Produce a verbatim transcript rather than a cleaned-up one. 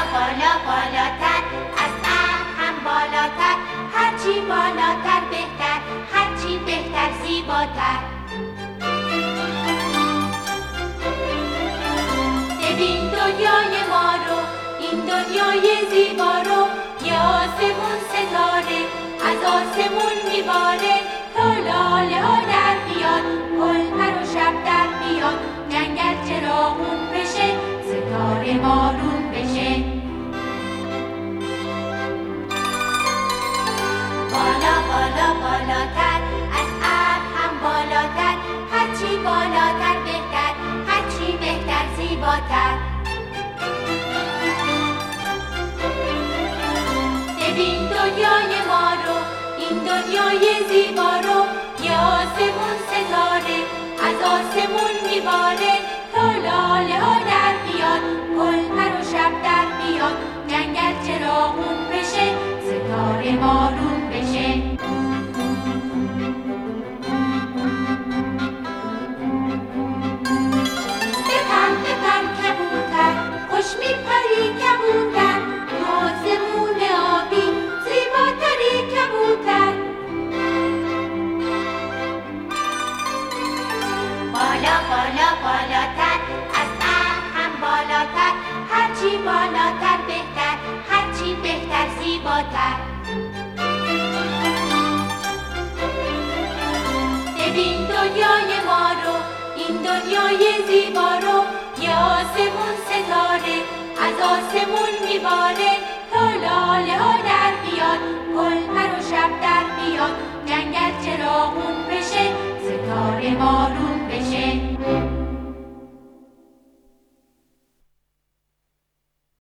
بالا بالاتر، از ابر هم بالاتر، هرچی بالاتر بهتر، هرچی بهتر زیباتر. ببین دنیای ما رو، این دنیای زیبا رو، یه آسمون ستاره از آسمون میباره، تا لاله ها در بیاد، گل پر و شب در بیاد، جنگل چراغون بشه، ستاره بارون بشه. بالا بالا بالاتر، از ابر هم بالاتر، هرچی بالاتر بهتر، هرچی بهتر زیباتر. ببین دنیای ما رو، این دنیای زیبا رو، یه آسمون ستاره از آسمون میباره، تا لاله ها در بیاد، گل پر و شب در بیاد، جنگل چراغون بشه، ستاره بارون بشه. بپر بپر کبوتر، خوش میپری کبوتر، آسمون آبی زیباتری کبوتر. بالا بالا بالاتر، از ابر هم بالاتر، هرچی بالاتر بهتر، هرچی بهتر زیباتر. ببین دنیای ما رو، این دنیای زیبا رو،